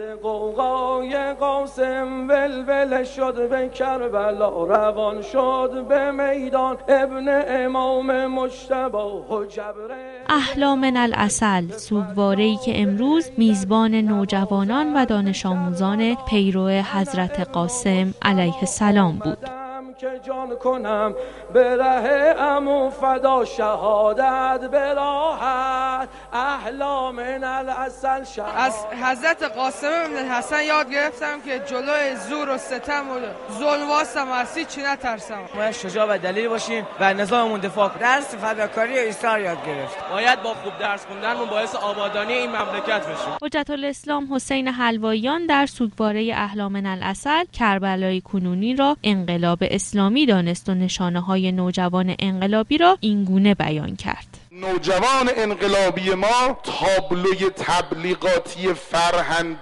قوقای قاسم ولول شد به کربلا، روان شد به میدان ابن امام مجتبی و جبر. احلی من العسل، سوگواره‌ای که امروز میزبان نوجوانان و دانش آموزان پیرو حضرت قاسم علیه السلام بود. که جان کنم به ره عمو فدا، شهادت به راحت احلی من العسل. از حضرت قاسم بن حسن یاد گرفتم که جلوی زور و ستم و ظلم واسم و از هیچی نترسم. باید شجاع و دلیل باشیم و نظاممون دفاع کنیم. درس فداکاری و ایثار یاد گرفت. باید با خوب درس خوندنمون باعث آبادانی این مملکت بشیم. حجت الاسلام حسین حلواییان در سوگواره احلی من العسل کربلای کنونی را انقلاب اسلامی دانست و نشانه‌های نوجوان انقلابی را اینگونه بیان کرد. نوجوان انقلابی ما تابلوی تبلیغاتی فرهنگ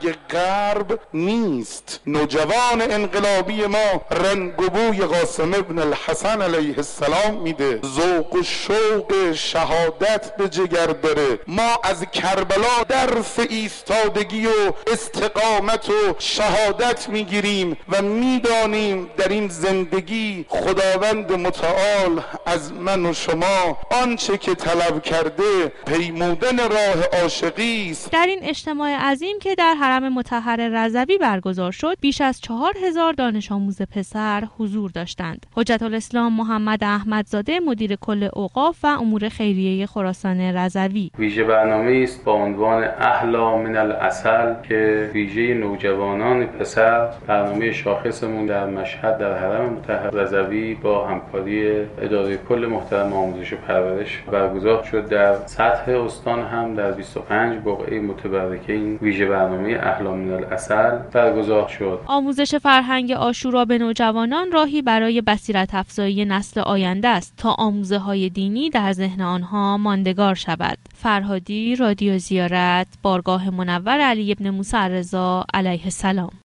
غرب نیست. نوجوان انقلابی ما رنگ و بوی قاسم ابن الحسن علیه السلام میده، ذوق و شوق شهادت به جگر داره. ما از کربلا درس ایستادگی و استقامت و شهادت میگیریم و میدانیم در این زندگی خداوند متعال از من و شما آنچه که طلب کرده پیمودن راه عاشقی است. در این اجتماع عظیم که در حرم مطهر رضوی برگزار شد، بیش از 4000 دانش آموز پسر حضور داشتند. حجت الاسلام محمد احمدزاده مدیر کل اوقاف و امور خیریه خراسان رضوی: ویژه برنامه است با عنوان احلی من العسل که ویژه نوجوانان پسر، برنامه شاخصمون در مشهد در حرم مطهر رضوی با همکاری اداره کل محترم آموزش و پرورش برگزار شد. در سطح استان هم در 25 بقعه متبرکه این ویژه برنامه احلی من العسل برگزار شد. آموزش فرهنگ عاشورا به نوجوانان راهی برای بصیرت افزایی نسل آینده است تا آموزه‌های دینی در ذهن آنها ماندگار شود. فرهادی، رادیو زیارت، بارگاه منور علی ابن موسی الرضا علیه السلام.